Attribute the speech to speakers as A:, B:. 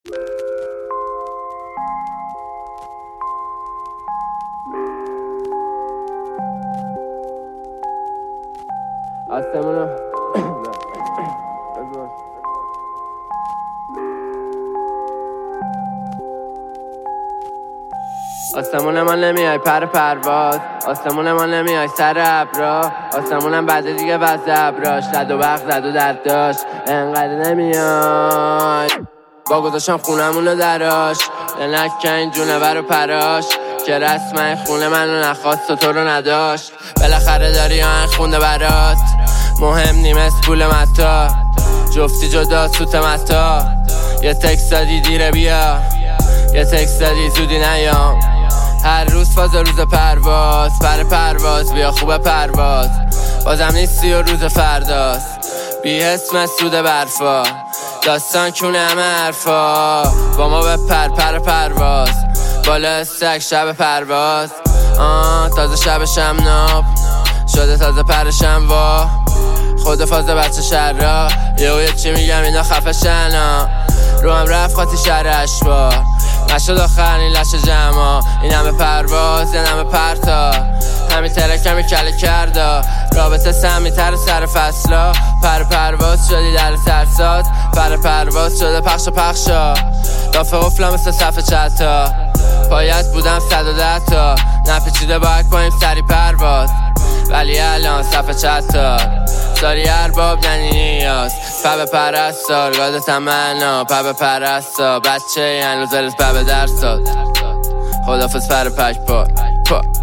A: آسمون ما نمیای پر پرواز، آسمون ما نمیای سر ابرا، آسمونم بعد دیگه وزد ابراش، زد و برق زد و درد داشت انقدر نمیای. با گذاشتم خونمونو دراش، نکن جونور و پراش، که رسم خونه منو نخواست و تو رو نداشت. بالاخره داری آهنگ خونده برات، مهم نیمست پول متا، جفتی جدا سوت متا. یه تکس دادی دیره بیا، یه تکس دادی زودی نیام. هر روز فاز روز پرواز، پر پرواز بیا خوب پرواز. بازم نیستی و روز فرداست، بی اسم سود برفا. داستان کونه همه حرفا، با ما به پر پرواز. بالا استک شب پرواز، تازه شبشم ناب شده، تازه پرشم وا. خود فاز بچه شر را یه چی میگم اینا خفشن. رو هم رفت خاطی شهر اشبا، نشد آخرین لش جمع. این همه پرواز این همه پرتا، همین ترکمی کله کردا. رابطه سمیتر سر فصلا، پر پرواز شدی در سرسات. پر پرواز شده پخشا، دافه قفلا مثل صفحه چتا. پایت بودم 110 تا، نپیچیده باید کنیم سری پرواز، ولی الان صفحه چتا. داری ارباب یعنی نیاز، پب پرستار گاده تمنا. پب پرستار بچه این روز پب درستاد. خدافز پر پک پا